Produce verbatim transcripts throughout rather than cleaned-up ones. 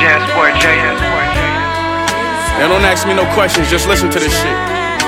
Yeah, Sport J. Now don't ask me no questions, just listen to this shit.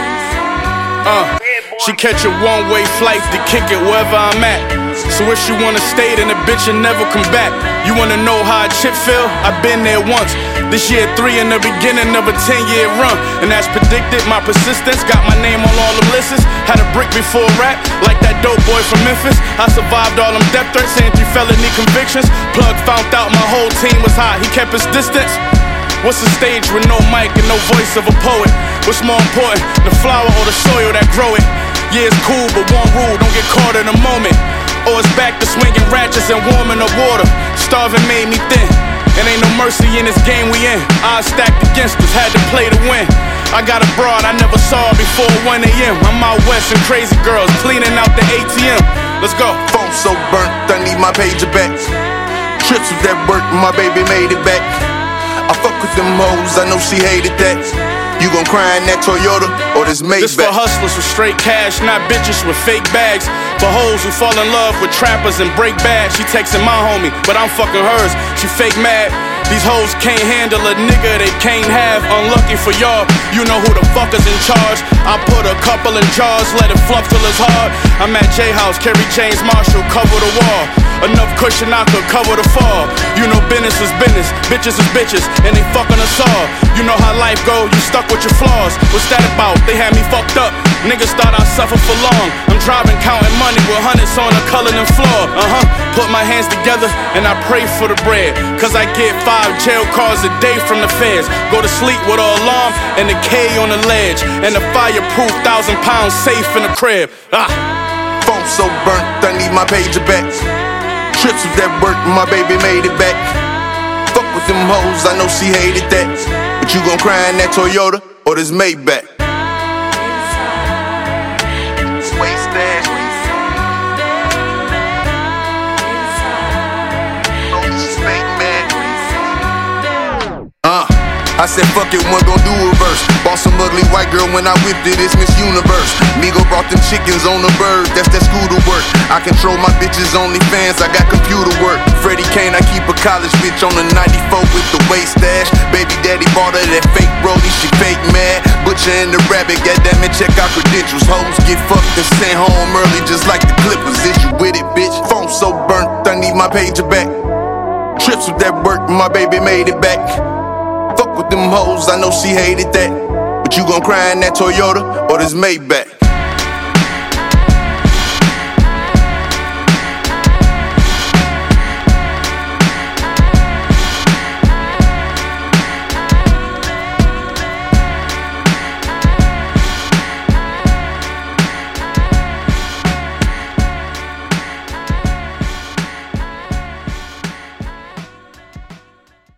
Uh, she catch a one-way flight to kick it wherever I'm at. So if she wanna stay, then the bitch will never come back. You wanna know how a chip feel? I've been there once. This year three in the beginning of a ten-year run. And as predicted, my persistence got my name on all the lists. Had a brick before rap, like that dope boy from Memphis. I survived all them death threats and three felony convictions. Plug found out my whole team was hot, he kept his distance. What's a stage with no mic and no voice of a poet? What's more important, the flower or the soil that grow it? Yeah, it's cool, but one rule, don't get caught in a moment. Or it's back to swinging ratchets and warming the water. Starving made me thin, and ain't no mercy in this game we in. Odds stacked against us, had to play to win. I got a broad I never saw before one A M I'm out west and crazy girls cleaning out the A T M. Let's go. Phone so burnt, I need my pager back. Trips with that work, my baby made it back. I fuck with them hoes, I know she hated that. You gon' cry in that Toyota or this Maybach? This for hustlers with straight cash, not bitches with fake bags. For hoes who fall in love with trappers and break bad. She texting my homie, but I'm fucking hers. She fake mad. These hoes can't handle a nigga they can't have. Unlucky for y'all, you know who the fuck is in charge. I put a couple in jars, let it fluff till it's hard. I'm at J-House, Kerry James Marshall, cover the wall. Enough cushion I could cover the fall. You know business is business, bitches is bitches, and they fucking us all. You know how life go, you stuck with your flaws. What's that about? They had me fucked up. Niggas thought I'd suffer for long. I'm driving, counting money with hundreds on the coloring floor. Uh-huh, put my hands together and I pray for the bread. Cause I get five jail calls a day from the feds. Go to sleep with an alarm and a K on the ledge. And a fireproof thousand pounds safe in the crib. Ah. Phone so burnt, I need my pager back. Trips with that work, my baby made it back. Fuck with them hoes, I know she hated that. But you gon' cry in that Toyota or this Maybach? Waste that. Oh, she's fake mad. Uh, I said fuck it, one gon' do a verse. Bought some ugly white girl when I whipped it, it's Miss Universe. Migo brought them chickens on the bird, that's that scooter work. I control my bitches, only fans, I got computer work. Freddie Kane, I keep a college bitch on the ninety-four with the waist stash. Baby daddy bought her that fake Brody, she fake mad. Butcher and the rabbit, goddammit, check our credentials. Hoes get fucked and sent home early just like the Clippers. Is you with it, bitch? Phone so burnt, I need my pager back. Trips with that work, my baby made it back. Fuck with them hoes, I know she hated that. But you gon' cry in that Toyota or this Maybach?